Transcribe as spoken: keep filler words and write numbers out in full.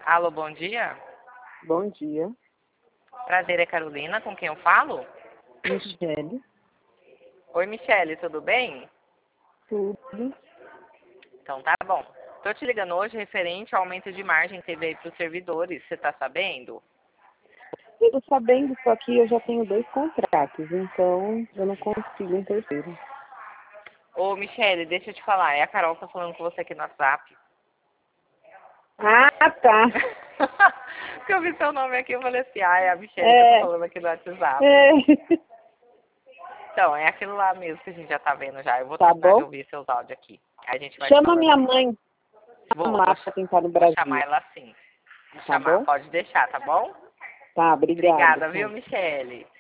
Alô, bom dia. Bom dia. Prazer, é Carolina, com quem eu falo? Michele. Oi, Michele, tudo bem? Tudo. Então tá bom. Tô te ligando hoje referente ao aumento de margem que teve aí para os servidores, você tá sabendo? Eu tô sabendo, só que eu já tenho dois contratos, então eu não consigo um terceiro. Ô, Michele, deixa eu te falar, é a Carol que tá falando com você aqui no WhatsApp. Ah, tá. Porque eu vi seu nome aqui, eu falei assim, ah, é a Michele que eu É. tô falando aqui no WhatsApp. É. Então, é aquilo lá mesmo que a gente já tá vendo já. Eu vou Tá tentar bom? ouvir seus áudios aqui. Aí a gente vai Chama falando minha aqui. mãe Vou, lá vou, pra tentar no vou chamar Brasil. ela assim. Vou Tá chamar, bom? pode deixar, tá bom? Tá, obrigada. Obrigada, viu, Michele?